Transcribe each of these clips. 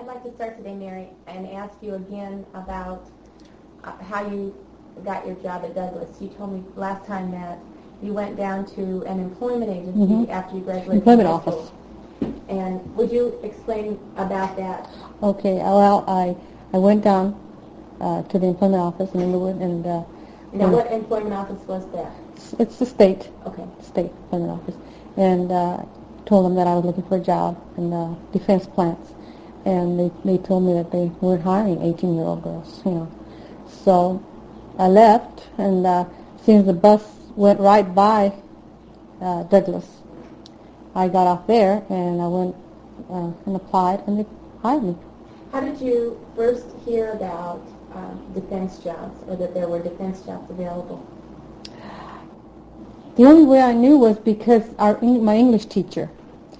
like to start today, Mary, and ask you again about how you got your job at Douglas. You told me last time that you went down to an employment agency after you graduated employment from high office. school. And would you explain about that? Okay, well, I went down to the employment office in Inglewood, and Now, what employment office was that? it's the state Okay. employment office, and told them that I was looking for a job in the defense plants, and they told me that they weren't hiring 18-year-old girls, So I left, and since the bus went right by Douglas, I got off there, and I went and applied, and they hired me. How did you first hear about defense jobs, or that there were defense jobs available? The only way I knew was because my English teacher,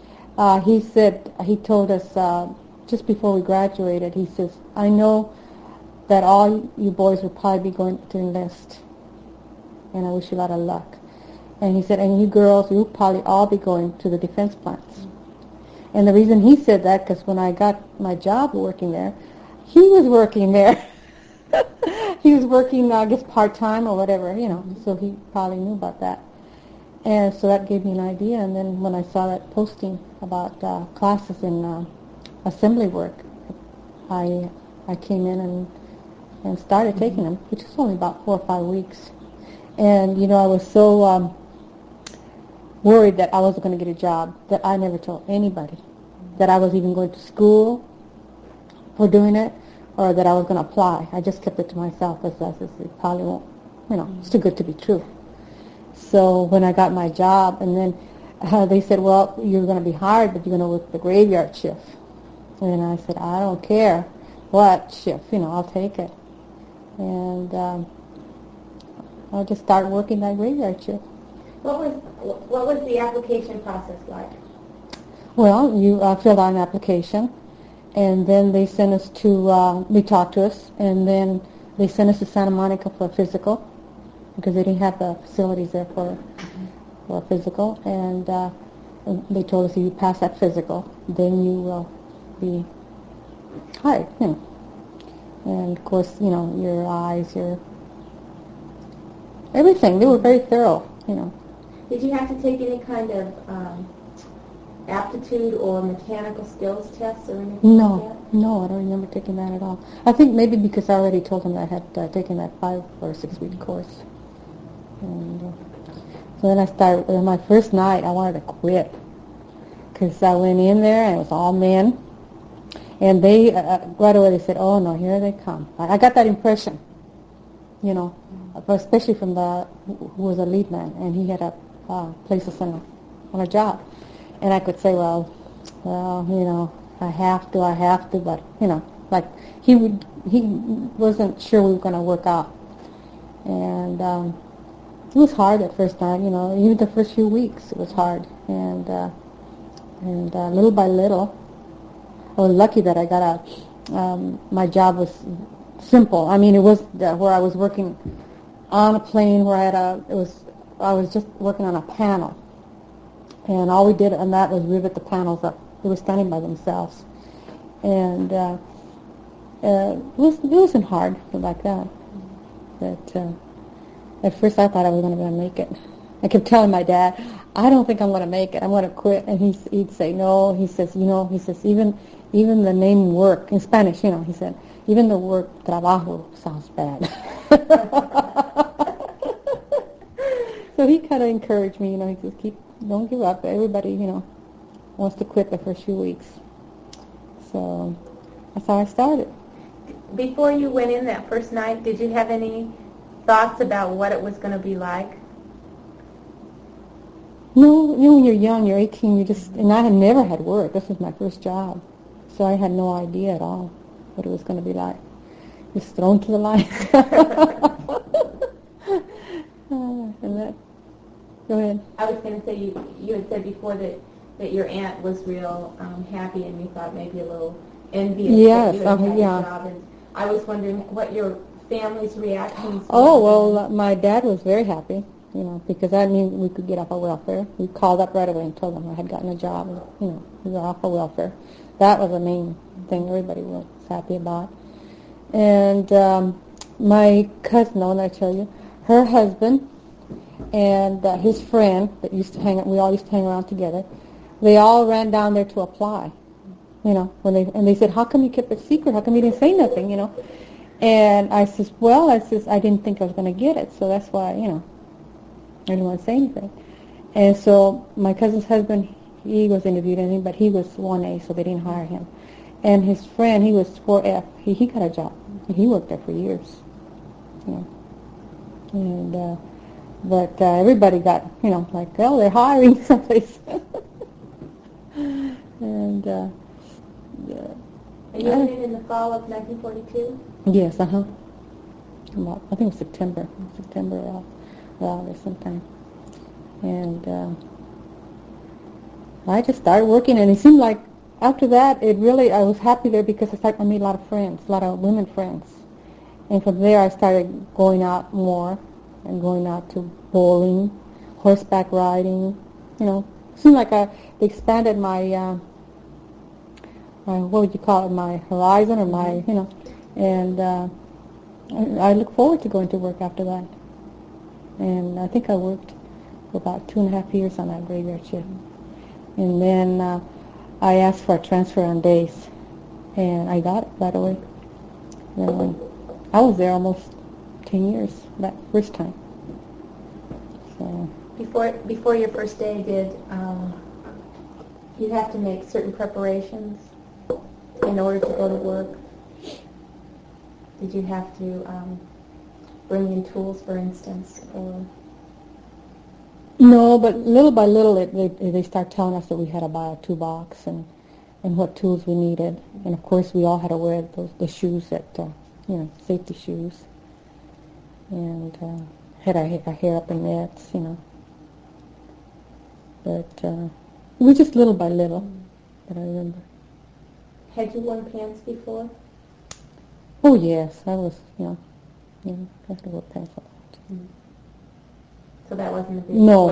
he told us just before we graduated, he says, I know that all you boys will probably be going to enlist, and I wish you a lot of luck. And he said, and you girls, you'll probably all be going to the defense plants. And the reason he said that, because when I got my job working there, he was working there. He was working, I guess, part-time or whatever, so he probably knew about that. And so that gave me an idea. And then when I saw that posting about classes in assembly work, I came in and started taking them, which was only about 4 or 5 weeks. And, I was so worried that I wasn't going to get a job that I never told anybody that I was even going to school for doing it, or that I was going to apply. I just kept it to myself because it probably won't, it's too good to be true. So when I got my job, and then they said, well, you're going to be hired, but you're going to work the graveyard shift. And I said, I don't care what shift, I'll take it. And I just started working that graveyard shift. What was the application process like? Well, you filled out an application, and then they sent us they talked to us, and then they sent us to Santa Monica for a physical, because they didn't have the facilities there for a physical, and they told us if you pass that physical, then you will be hired, And of course, your eyes, your everything. They were very thorough, Did you have to take any kind of aptitude or mechanical skills tests or anything like that? No, I don't remember taking that at all. I think maybe because I already told them that I had taken that 5 or 6 week course. And so then I started, my first night, I wanted to quit. Because I went in there and it was all men. And they, right away they said, oh no, here they come. I got that impression, especially from who was a lead man, and he had a place us on a job. And I could say, well, I have to, but, like he wasn't sure we were going to work out. And it was hard that first time, even the first few weeks it was hard. And little by little, I was lucky that I got my job was simple. I mean, it was where I was working on a plane where I was just working on a panel. And all we did on that was rivet the panels up. They were standing by themselves. And it wasn't hard like that. But at first I thought I was going to make it. I kept telling my dad, I don't think I'm going to make it. I'm going to quit. And he'd say, no. He says, even the name work, in Spanish, he said, even the word trabajo sounds bad. So he kind of encouraged me, he says, don't give up. Everybody, wants to quit the first few weeks. So that's how I started. Before you went in that first night, did you have any thoughts about what it was going to be like? No, when you're young, you're 18, and I had never had work. This was my first job. So I had no idea at all what it was going to be like. Just thrown to the lions. Go ahead. I was going to say, you had said before that your aunt was real happy, and you thought maybe a little envious that you had had a job. And I was wondering what your family's reactions were. Oh, well, my dad was very happy, because that means we could get off our welfare. We called up right away and told them I had gotten a job, we were off our welfare. That was the main thing everybody was happy about. And my cousin, I want to tell you, her husband and his friend that used to we all used to hang around together, they all ran down there to apply. And they said, how come you kept it secret? How come you didn't say nothing, And I says, I didn't think I was going to get it, so that's why, I didn't want to say anything. And so my cousin's husband, he was interviewed, but he was 1A, so they didn't hire him. And his friend, he was 4F. He got a job. He worked there for years. And but everybody got, like, oh, they're hiring someplace. And and you went in the fall of 1942? Yes, I think it was September or August sometime. And I just started working, and it seemed like after that, I was happy there because I made a lot of friends, a lot of women friends. And from there, I started going out more and going out to bowling, horseback riding. It seemed like they expanded my what would you call it, my horizon or my, and I look forward to going to work after that. And I think I worked for about 2.5 years on that graveyard shift. And then I asked for a transfer on days, and I got it right away. And I was there almost 10 years that first time. So before your first day, did you have to make certain preparations in order to go to work? Did you have to bring in tools, for instance, or? No, but little by little, they start telling us that we had to buy a toolbox and what tools we needed, and of course we all had to wear the shoes that safety shoes, and had our hair up in nets, But it was just little by little that I remember. Had you worn pants before? Oh yes, I was. I had to wear pants a lot. Mm-hmm. So that wasn't a big No.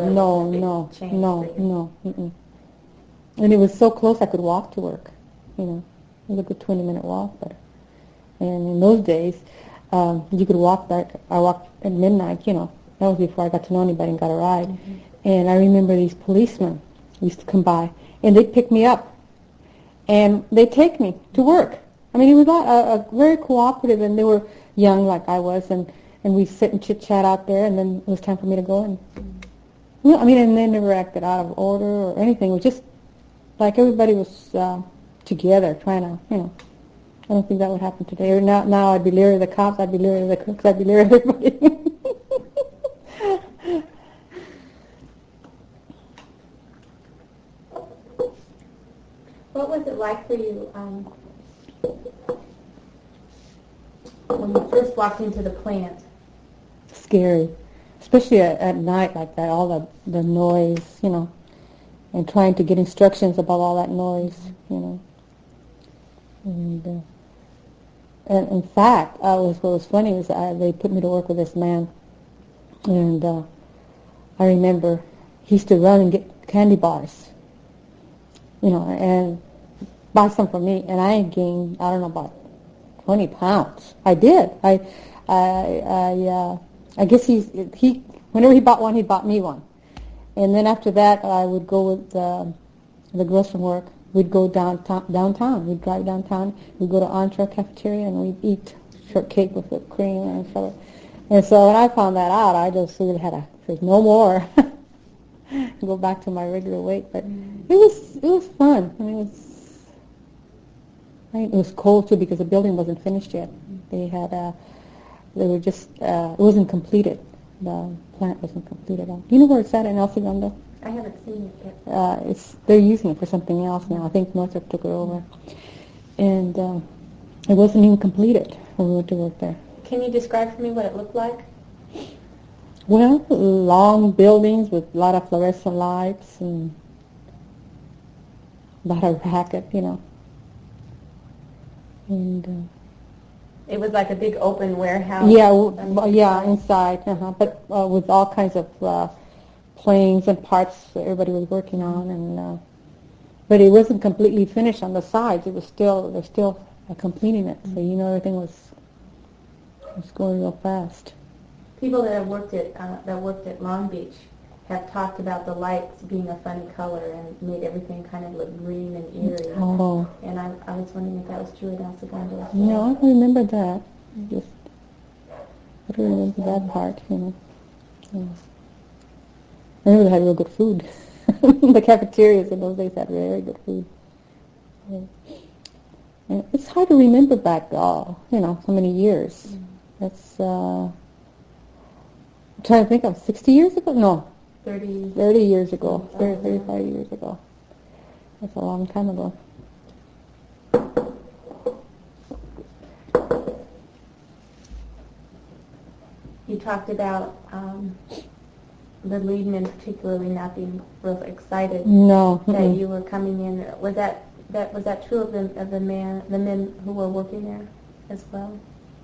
Mm-mm. And it was so close I could walk to work. It was a good 20-minute walk, but. And in those days, you could walk back. I walked at midnight, That was before I got to know anybody and got a ride. Mm-hmm. And I remember these policemen used to come by, and they'd pick me up, and they'd take me to work. I mean, it was a very cooperative, and they were young like I was, and we'd sit and chit-chat out there, and then it was time for me to go. And, and they never acted out of order or anything. It was just like everybody was together trying to, I don't think that would happen today. Or now I'd be leery of the cops, I'd be leery of the cooks, I'd be leery of everybody. What was it like for you when you first walked into the plant? Scary, especially at night like that, all the noise, and trying to get instructions about all that noise, And in fact, what was funny was they put me to work with this man, and I remember he used to run and get candy bars, and buy some for me, and I gained, I don't know, about 20 pounds. I did. I guess he whenever he bought one, he bought me one. And then after that, I would go with the girls from work. We'd go downtown. We'd drive downtown. We'd go to Entree Cafeteria, and we'd eat shortcake with whipped cream and stuff. And so when I found that out, I just really had to say, no more. Go back to my regular weight. But it was fun. I mean, it was cold too because the building wasn't finished yet. It wasn't completed. The plant wasn't completed. Do you know where it's at in El Segundo? I haven't seen it yet. They're using it for something else now. I think Northrop took it over. And it wasn't even completed when we went to work there. Can you describe for me what it looked like? Well, long buildings with a lot of fluorescent lights and a lot of racket, And it was like a big open warehouse. Yeah, inside. But with all kinds of planes and parts that everybody was working on, and but it wasn't completely finished on the sides. It was still, they're still completing it. So, everything was going real fast. People that have worked at Long Beach have talked about the lights being a funny color and made everything kind of look green and eerie. Oh. And I was wondering if that was true at El Segundo. No, I don't remember that. I don't remember that part, Yeah. I know they had real good food. The cafeterias in those days had very good food. And it's hard to remember back, so many years. That's, I'm trying to think of 60 years ago? No. 30 years ago. 35 years ago. That's a long time ago. You talked about the lead men particularly not being real excited that you were coming in. Was that true of the men who were working there as well?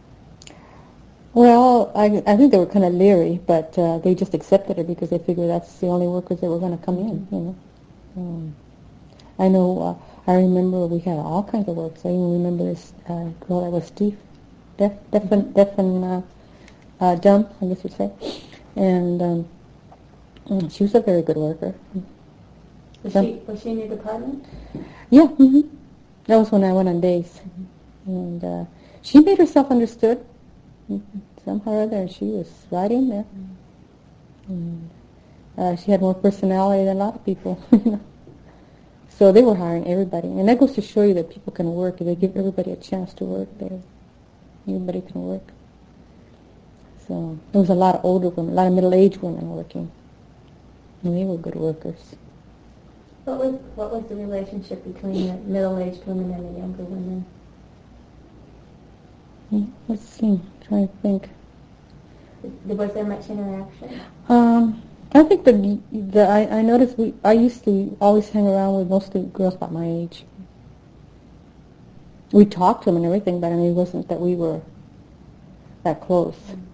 Well, I think they were kind of leery, but they just accepted it because they figured that's the only workers that were going to come in. I know. I remember we had all kinds of works. I even remember this girl that was deaf and dumb, I guess you'd say, and she was a very good worker. Was she in your department? Yeah. That was when I went on days, and she made herself understood. Somehow or other, she was right in there. And, she had more personality than a lot of people. So they were hiring everybody, and that goes to show you that people can work. If they give everybody a chance to work, everybody can work. So there was a lot of older women, a lot of middle-aged women working, and they were good workers. What was the relationship between the middle-aged women and the younger women? Let's see. I'm trying to think. Was there much interaction? I think I noticed I used to always hang around with mostly girls about my age. We talked to them and everything, but it wasn't that we were that close.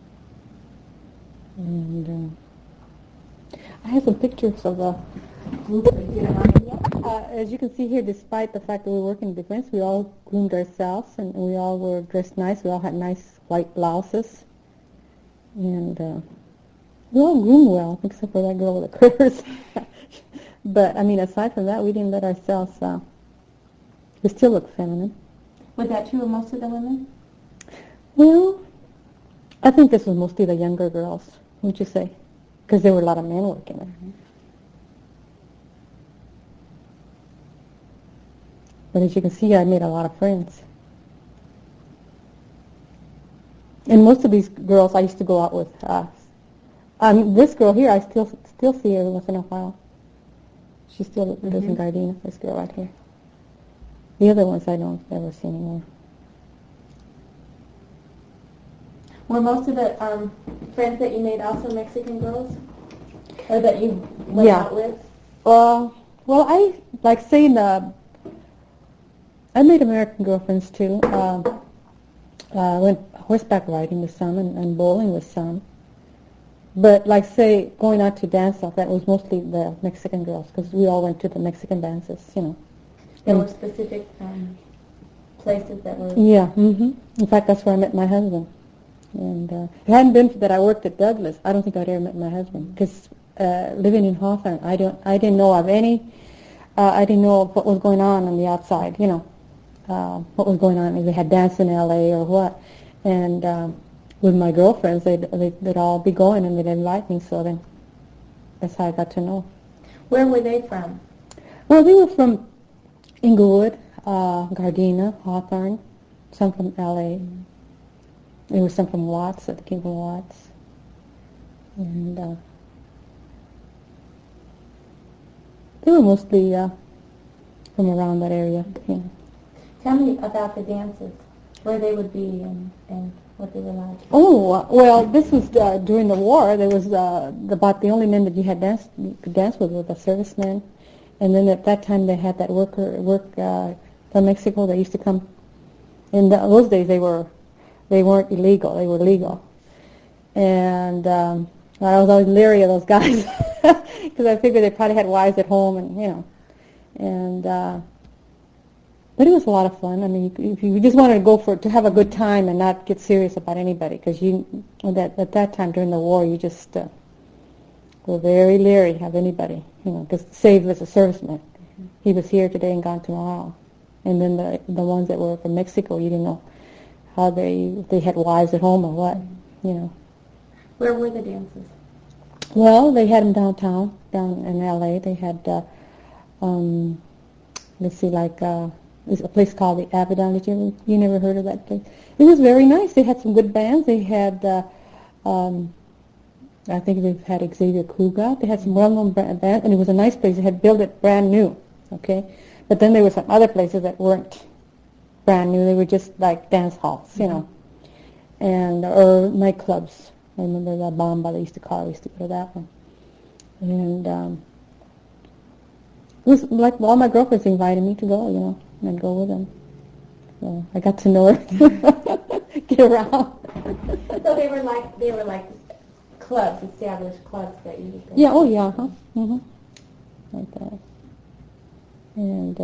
And I have some pictures of the group. As you can see here, despite the fact that we work in defense, we all groomed ourselves, and we all were dressed nice. We all had nice white blouses, and we all groomed well, except for that girl with the critters. But aside from that, we didn't let ourselves. We still look feminine. Was that true of most of the women? Well, I think this was mostly the younger girls. Wouldn't you say? Because there were a lot of men working there. But as you can see, I made a lot of friends. And most of these girls I used to go out with. This girl here, I still see her every once in a while. She still lives in Gardena, this girl right here. The other ones I don't ever see anymore. Were most of the friends that you made also Mexican girls? Or that you went out with? Well, I like saying I made American girlfriends too. I went horseback riding with some and bowling with some. But like say going out to dance off, that was mostly the Mexican girls because we all went to the Mexican dances, There were specific places that were... Yeah. In fact, that's where I met my husband. And if it hadn't been that I worked at Douglas, I don't think I'd ever met my husband. Because living in Hawthorne, I didn't know of any. I didn't know of what was going on the outside. What was going on, if they had dance in L.A. or what. And with my girlfriends, they'd all be going and they'd invite me. So then that's how I got to know. Where were they from? Well, they were from Inglewood, Gardena, Hawthorne, some from L.A. There was some from Watts, that came from Watts. And they were mostly from around that area. Tell me about the dances, where they would be and what they were like. Oh, well, this was during the war. There was about the only men that you could dance with were the servicemen. And then at that time they had that work from Mexico. They used to come. In those days they weren't illegal. They were legal. And I was always leery of those guys because I figured they probably had wives at home and And but it was a lot of fun. I mean, if you just wanted to go to have a good time and not get serious about anybody, because at that time during the war, you just were very leery of anybody, because Save was a serviceman. Mm-hmm. He was here today and gone tomorrow. And then the ones that were from Mexico, you didn't know how they had wives at home or what, Where were the dances? Well, they had them downtown, down in L.A. They had, there's a place called the Abaddon. You never heard of that place? It was very nice. They had some good bands. They had, I think they've had Xavier Kruger. They had some well-known bands, and it was a nice place. They had built it brand new, okay? But then there were some other places that weren't brand new. They were just like dance halls, and or nightclubs. I remember the Bamba they used to call it. We used to go to that one. And it was like all my girlfriends invited me to go, and I'd go with them. So I got to know her, get around. So they were like clubs, established clubs that you would go Yeah, oh yeah, huh? Mm-hmm. Like that. And,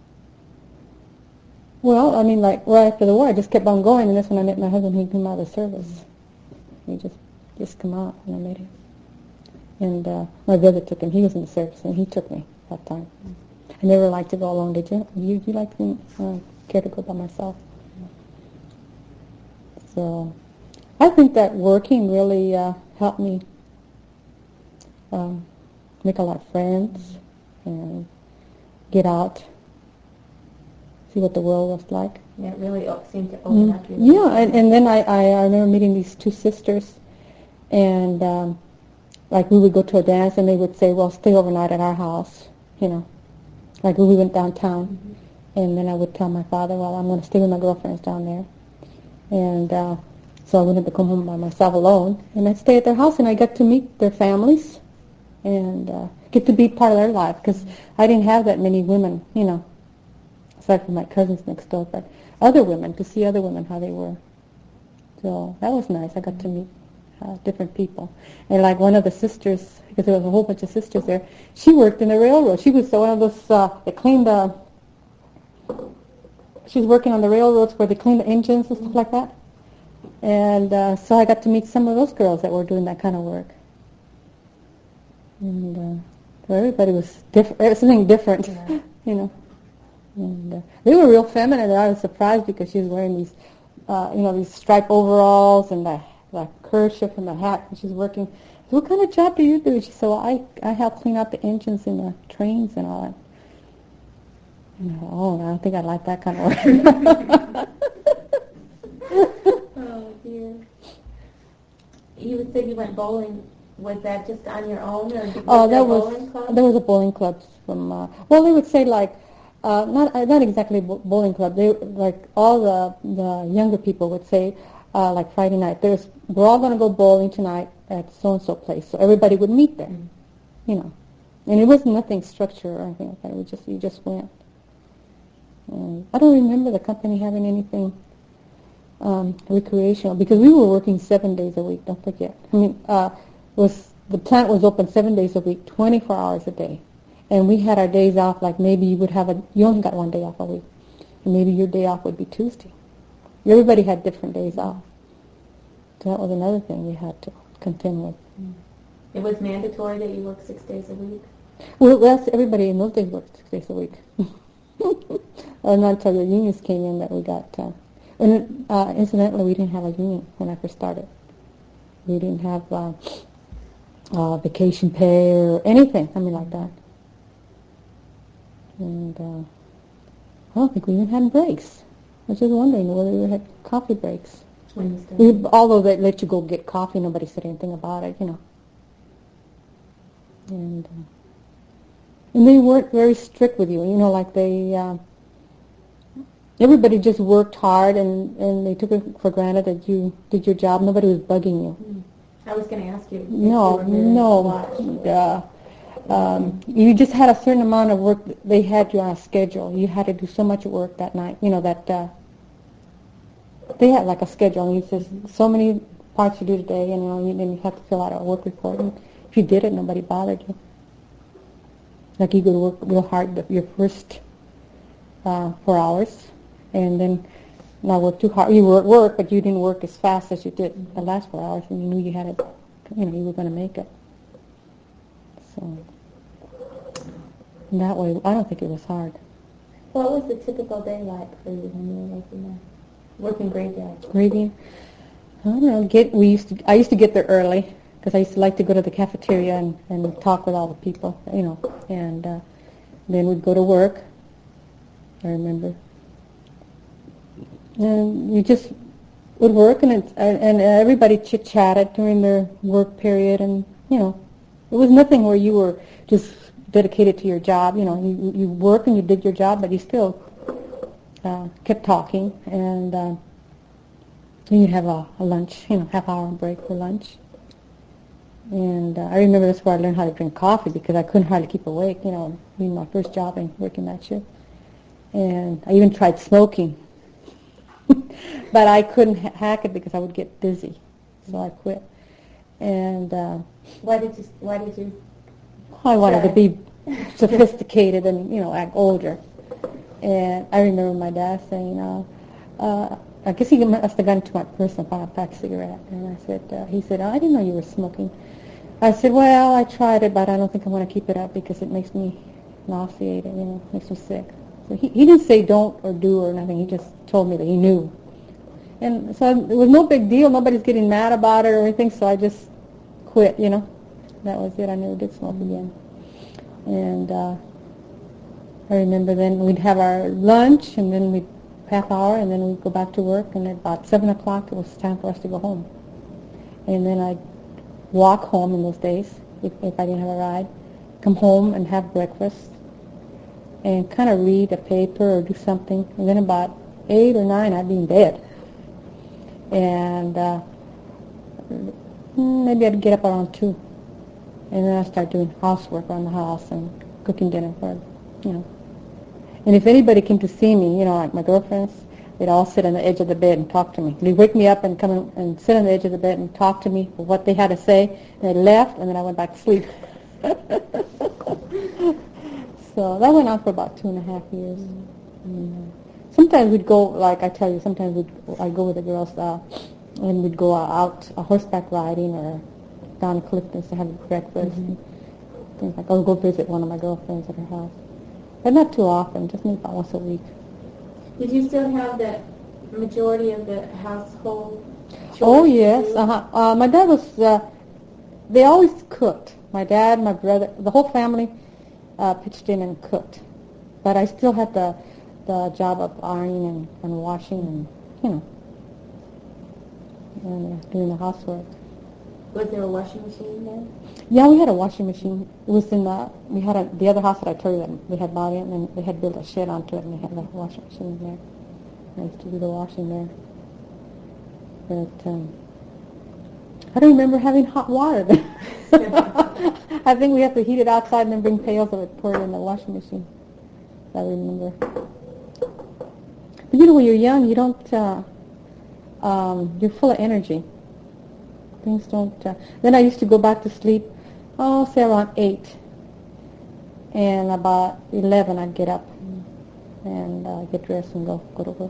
well, I mean, like, right after the war, I just kept on going, and that's when I met my husband. He came out of the service. He just come out, and I met him. And my brother took him. He was in the service, and he took me that time. I never liked to go alone, did you? You like to care to go by myself? So I think that working really helped me make a lot of friends and get out, see what the world was like. Yeah, it really seemed to open up your Yeah, and then I remember meeting these two sisters, and like we would go to a dance, and they would say, well, stay overnight at our house, like we went downtown. Mm-hmm. And then I would tell my father, well, I'm going to stay with my girlfriends down there. And so I wouldn't have to come home by myself alone. And I'd stay at their house, and I got to meet their families and get to be part of their life, because I didn't have that many women, aside from my cousins next door, but other women, to see other women, how they were. So that was nice. I got to meet different people. And like one of the sisters, because there was a whole bunch of sisters there, she worked in the railroad. She was one of those, they cleaned she was working on the railroads where they clean the engines and stuff like that. And so I got to meet some of those girls that were doing that kind of work. And so everybody was different, something different, And they were real feminine. And I was surprised because she was wearing these, these striped overalls and the kerchief and the hat. And she's working. So what kind of job do you do? She said, well, I help clean out the engines in the trains and all that. And I thought, oh, I don't think I like that kind of work. Oh, dear. You would say you went bowling. Was that just on your own, or was there a bowling club? There was a bowling club from. Well, they would say like, not exactly bowling club. They like all the younger people would say, like Friday night, we're all going to go bowling tonight at so and so place. So everybody would meet there, and it wasn't nothing structured or anything like that. You just went. And I don't remember the company having anything recreational, because we were working 7 days a week. Don't forget. I mean, the plant was open 7 days a week, 24 hours a day, and we had our days off. Like maybe you only got 1 day off a week, and maybe your day off would be Tuesday. Everybody had different days off. So that was another thing we had to contend with. It was mandatory that you work 6 days a week? Well, everybody in those days worked 6 days a week. Not until the unions came in that we got. And incidentally, we didn't have a union when I first started. We didn't have vacation pay or anything. I mean, like that. And I don't think we even had breaks. I was just wondering whether we had coffee breaks. Although they let you go get coffee, nobody said anything about it, And they weren't very strict with you, like they, everybody just worked hard and they took it for granted that you did your job. Nobody was bugging you. I was going to ask you. No. You just had a certain amount of work. They had you on a schedule. You had to do so much work that night, they had like a schedule, and you said so many parts you do today, and then you have to fill out a work report. And if you did it, nobody bothered you. Like you go to work real hard your first 4 hours, and then not work too hard. You were at work, but you didn't work as fast as you did the last 4 hours, and you knew you had it. You were going to make it. So in that way, I don't think it was hard. What was the typical day like for you when you were working there? Working graveyard? Graveyard? I don't know. I used to get there early because I used to like to go to the cafeteria and talk with all the people, and then we'd go to work. I remember. And you just would work, and everybody chit-chatted during their work period, and, it was nothing where you were just dedicated to your job. You work and you did your job, but you still kept talking, and then you'd have a lunch, half-hour break for lunch. And I remember that's where I learned how to drink coffee because I couldn't hardly keep awake, being my first job and working that shift. And I even tried smoking. But I couldn't hack it because I would get dizzy, so I quit. And why did you? I wanted to be sophisticated and act older. And I remember my dad saying, I guess he must have gone to my purse and found a pack of cigarettes. And I said, he said, I didn't know you were smoking. I said, well, I tried it, but I don't think I'm going to keep it up because it makes me nauseated, makes me sick. So he didn't say don't or do or nothing. He just told me that he knew. And so it was no big deal. Nobody's getting mad about it or anything, so I just quit, That was it. I never did smoke again. And I remember then we'd have our lunch, and then we'd half hour, and then we'd go back to work, and at about 7 o'clock it was time for us to go home. And then I'd walk home in those days, if I didn't have a ride, come home and have breakfast, and kind of read a paper or do something. And then about 8 or 9, I'd be in bed. And maybe I'd get up around 2. And then I'd start doing housework around the house and cooking dinner for, And if anybody came to see me, like my girlfriends, they'd all sit on the edge of the bed and talk to me. They'd wake me up and come in and sit on the edge of the bed and talk to me for what they had to say. And they left, and then I went back to sleep. So that went on for about 2.5 years. Sometimes we'd go, like I tell you, sometimes I'd go with the girls and we'd go out horseback riding or down to Clifton to have breakfast. And things like, I'll go visit one of my girlfriends at her house. But not too often, just maybe about once a week. Did you still have the majority of the household chores? Oh, yes. My dad was, they always cooked. My dad, my brother, the whole family pitched in and cooked. But I still had the job of ironing and washing and, and doing the housework. Was there a washing machine there? Yeah, we had a washing machine. It was in we had the other house that I told you that we had bought in, and they had built a shed onto it, and they had a washing machine there. I used to do the washing there. But I don't remember having hot water there. I think we have to heat it outside and then bring pails of it, pour it in the washing machine. I remember. But when you're young, you don't, you're full of energy. Things don't, then I used to go back to sleep, say around 8. And about 11 I'd get up and get dressed and go to work.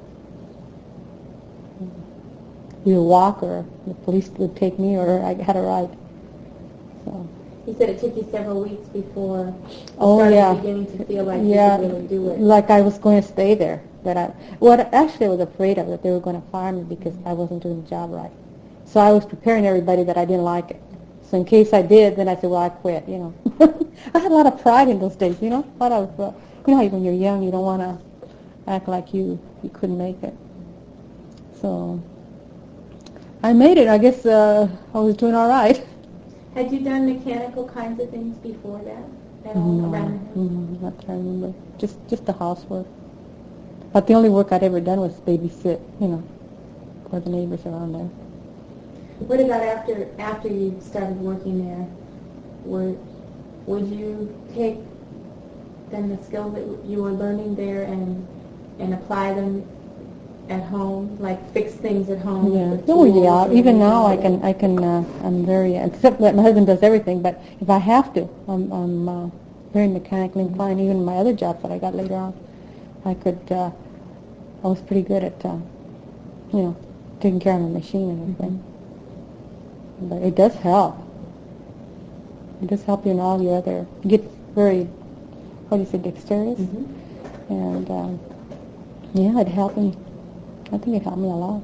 Either walk or the police would take me or I had a ride. So. You said it took you several weeks before you started beginning to feel like you could really do it. Like I was going to stay there. Actually I was afraid of that they were going to fire me because I wasn't doing the job right. So I was preparing everybody that I didn't like it. So in case I did, then I said, well, I quit, I had a lot of pride in those days, a lot of, when you're young, you don't want to act like you couldn't make it. So I made it. I guess I was doing all right. Had you done mechanical kinds of things before that at all around the house? Not that I remember. Just the housework. But the only work I'd ever done was babysit, for the neighbors around there. What about after you started working there? Would you take then the skills that you were learning there and apply them at home, like fix things at home? Yeah. Oh yeah. Even now I can. I'm very, except that my husband does everything. But if I have to, I'm very mechanically inclined. Even my other jobs that I got later on, I was pretty good at, taking care of the machine and everything. But it does help. It does help you in all your other, you get very, dexterous. And, it helped me. I think it helped me a lot.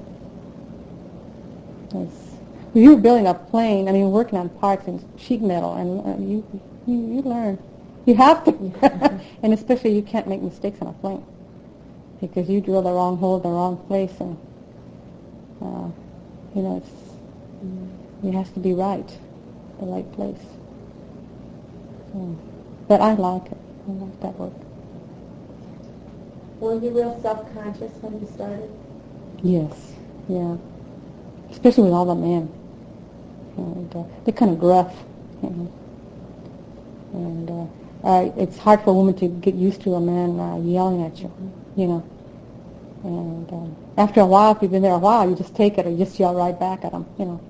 When you were building a plane, working on parts and sheet metal, and you learn. You have to. And especially you can't make mistakes on a plane because you drill the wrong hole in the wrong place, and, it has to be right, the right place. But I like it. I like that work. Were you real self-conscious when you started? Yes, yeah. Especially with all the men. And they're kind of gruff. And it's hard for a woman to get used to a man yelling at you, And after a while, if you've been there a while, you just take it or you just yell right back at them,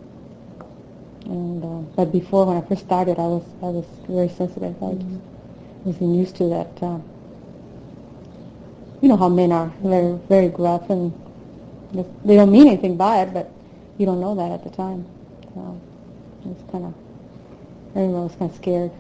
And but before, when I first started, I was very sensitive. I just wasn't used to that. You know how men are. They're very gruff, and they don't mean anything by it, but you don't know that at the time. So everyone was kind of scared.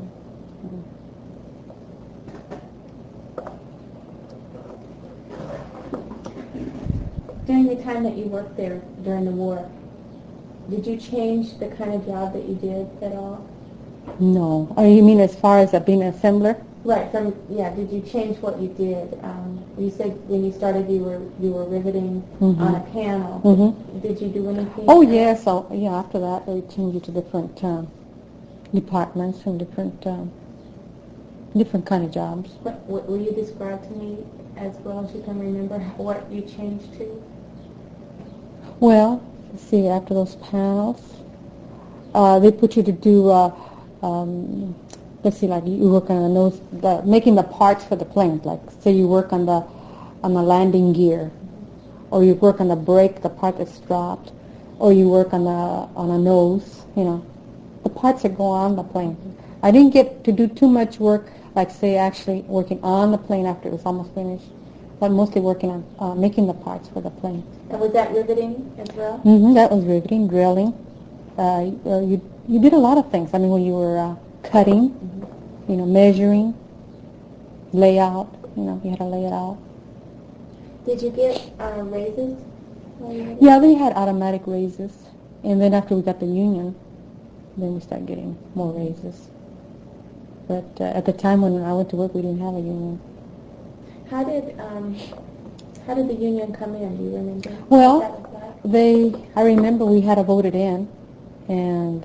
During the time that you worked there during the war, did you change the kind of job that you did at all? No. You mean as far as being an assembler? Right. Did you change what you did? You said when you started you were riveting on a panel. Did you do anything? Oh yes. After that they changed you to different departments and different kind of jobs. What will you describe to me as well as you can remember what you changed to? Well, let's see. After those panels, they put you to do. Let's see, like you work on making the parts for the planes. Like say you work on the landing gear, or you work on the brake, the part that's dropped, or you work on a nose. The parts that go on the plane. I didn't get to do too much work, like say actually working on the plane after it was almost finished, but mostly working on making the parts for the plane. And was that riveting as well? That was riveting, drilling. You did a lot of things. When you were cutting, measuring, layout. You had to lay it out. Did you get raises? Yeah, they had automatic raises, and then after we got the union, then we started getting more raises. But at the time when I went to work, we didn't have a union. How did the union come in? Do you remember? Well, I remember we had to vote it in, and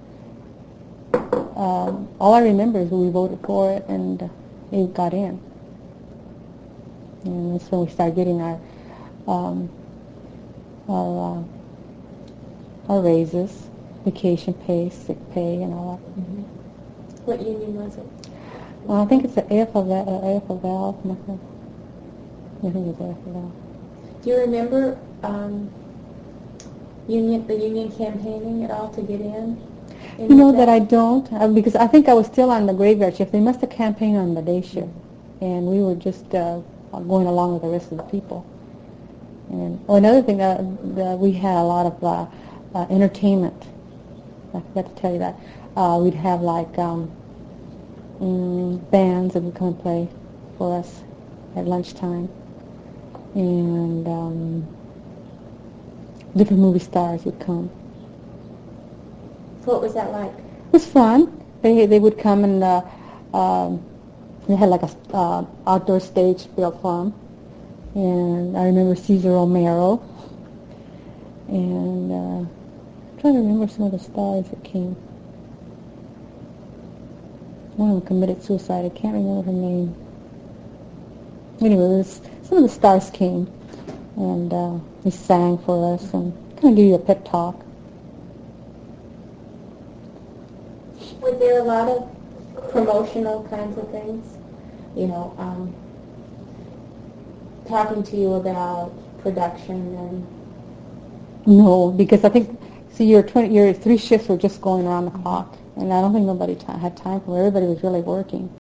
all I remember is we voted for it, and it got in. And that's when we started getting our raises, vacation pay, sick pay, and all that. What union was it? I think it's the AFL-CIO. I think it's AFL. Do you remember the union campaigning at all to get in? That I don't, because I think I was still on the graveyard shift. They must have campaigned on the day shift, and we were just going along with the rest of the people. And another thing that we had a lot of entertainment. I forgot to tell you that. We'd have like bands that would come and play for us at lunchtime, and different movie stars would come. So what was that like? It was fun. They would come, and they had like a outdoor stage built for them. And I remember Cesar Romero, and I'm trying to remember some of the stars that came. One of them committed suicide. I can't remember her name. Anyway, some of the stars came, and they sang for us and kind of give you a pep talk. Was there a lot of promotional kinds of things? Talking to you about production and... No, because I think, your 3 shifts were just going around the clock, and I don't think nobody had time for it. Everybody was really working.